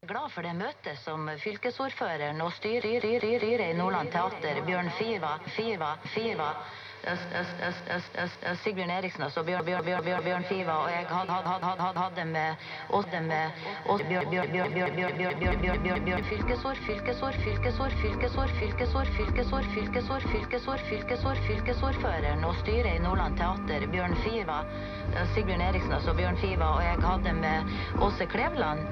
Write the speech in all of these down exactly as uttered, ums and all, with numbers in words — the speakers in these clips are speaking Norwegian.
glad for det møtet som fylkesordføreren og styrer i Nordland Teater, Bjørn Fiva, Fiva, Fiva, Sigbjørn Eriksen, altså Bjørn, Bjørn, Bjørn, Bjørn, Bjørn Fiva, og jeg hadde, hadde, hadde, hadde, hadde med oss med oss Bjørn, Bjørn, Bjørn, Bjørn, Bjørn, Bjørn, Bjørn, Bjørn, Bjørn, Bjørn, fylkesord, fylkesord, fylkesord, fylkesord, fylkesord, fylkesord, fylkesord, fylkesord, fylkesord, fylkesordføreren og styret i Nordland Teater, Bjørn Fiva, Sigbjørn Eriksen, altså Bjørn Fiva, og jeg hadde med Åse Klevland.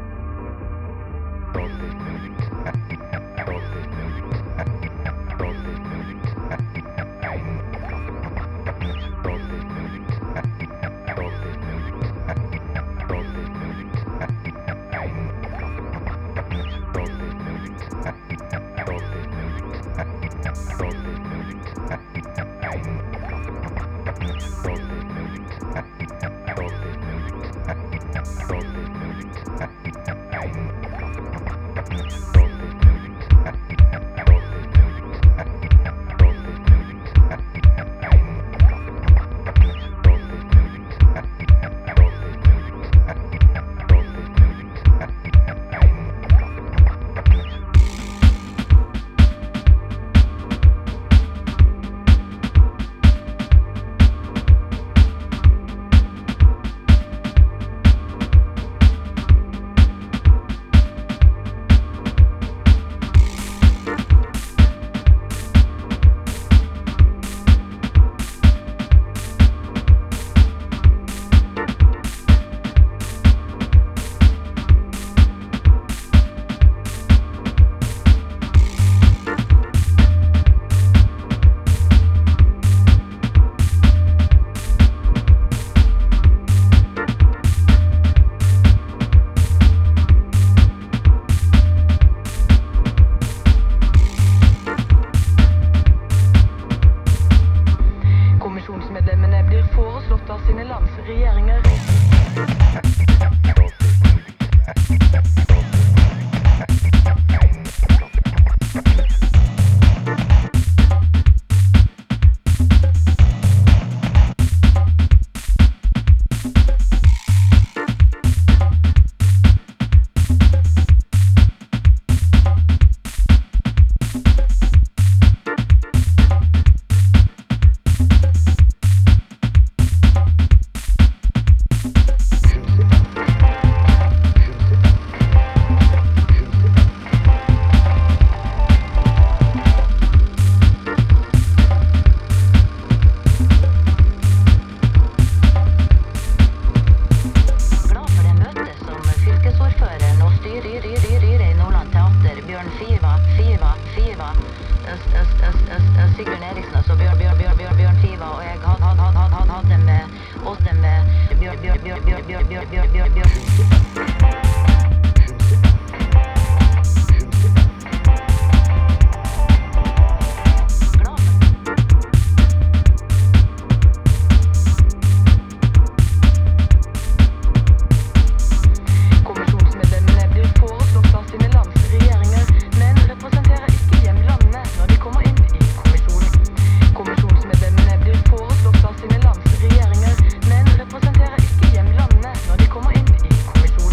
Sigbjørn Eriksen, altså Bjørn, Bjørn, Bjørn, Bjørn, Bjørn Fiva, og jeg hadde, hadde, hadde, hadde, hadde med oss med Bjørn, Bjørn, Bjørn, Bjørn, Bjørn, Bjørn, Bjørn, Bjørn, Bjørn. Kommisjonen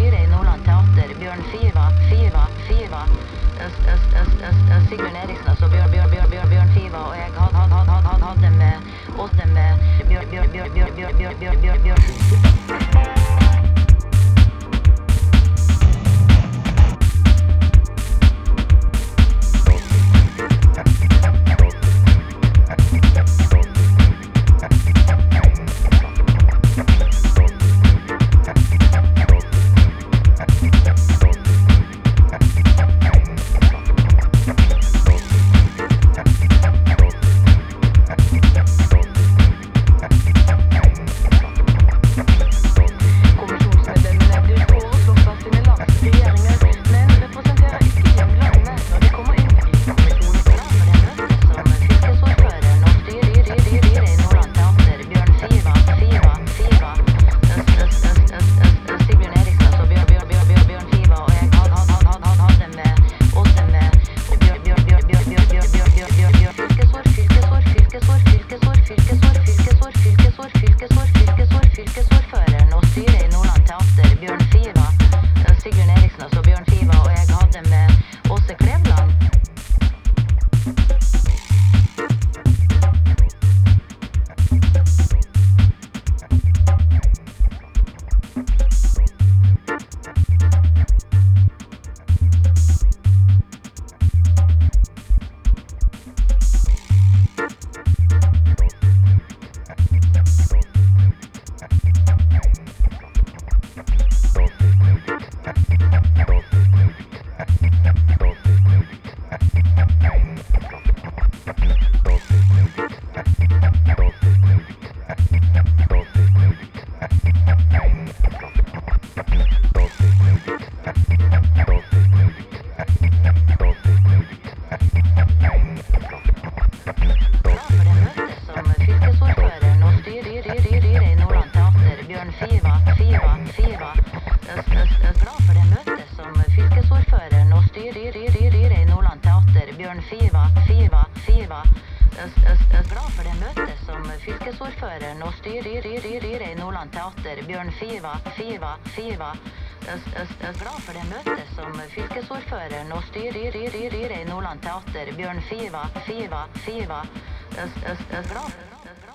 styret i Nordland Teater, Bjørn Fiva, Fiva, Fiva, Øst, øst, øst, øst, øst, Sigbjørn Eriksen, altså Bjørn, Bjørn, Bjørn, Bjørn, Bjørn Fiva, og jeg hadde, hadde, hadde, hadde, hadde med, også med Bjørn, Bjørn, Bjørn, Bjørn, Bjørn, Bjørn, Bjørn, Bjørn, Bjørn. Fylkesordføreren og styrer i Nordland Teater, Bjørn Fiva, Fiva, Fiva. Øst, øst, øst. Glad for det møtet som fylkesordføreren og styrer i Nordland Teater, Bjørn Fiva, Fiva, Fiva. Øst, øst, øst. Glad for